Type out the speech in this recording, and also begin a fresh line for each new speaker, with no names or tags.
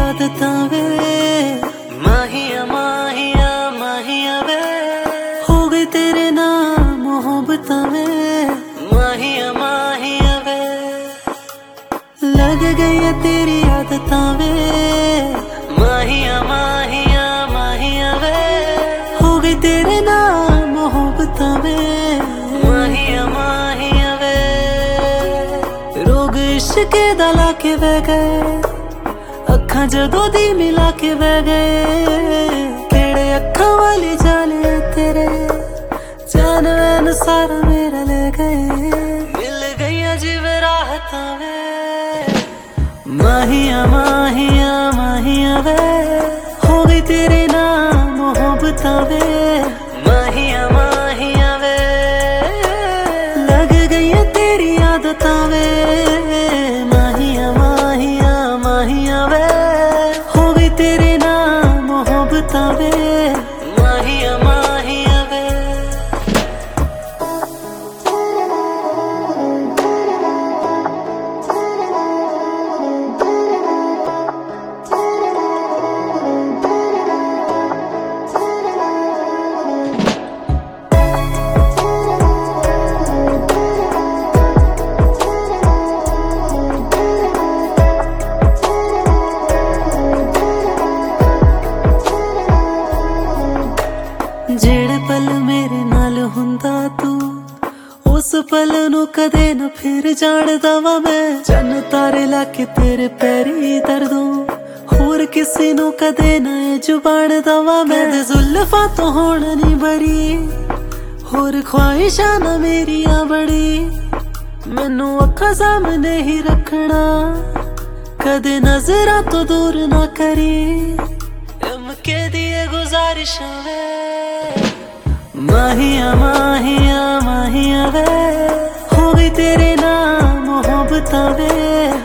आदतां वे माहिया माहिया माहिया वे हो गई तेरे नाम मोहब्बतां वे माहिया माहिया वे लग गई है तेरी आदतां वे माहिया माहिया माहिया वे हो गई तेरे नाम मोहब्बतां वे माहिया माहिया वे रोग इश्क दा लाके वह गए अखां जदों दी मिला के बह गए केड़े अखां वाली जाने तेरे जान वैन सारा मेरा ले गए मिल गई अजीब राहतां वे माहिया माहिया माहिया वे हो गई तेरे नाम मोहब्बतां वे माहिया माहिया वे लग गई है तेरी आदतां वे माहिया माहिया माहिया वे हो गई तेरे नाम मोहब्बतां वे माहिया माहिया वे जेड़े पल मेरे नाल हुंदा तू उस पल नू कदे न फिर जाणदा वा मैं चन तारे लाके तेरे पैरी दर्दों होर किसी नू कदे न जुबाणदा वा मैं जुल्फां तो होण नी बरी होर ख्वाहिशां न मेरियां बड़ी मैनू अखां सामने ही रखना कदे नजरां तो दूर ना करी के दिए गुजारिशां वे माहिया माहिया माहिया वे हो गई तेरे नाम मोहब्बतां वे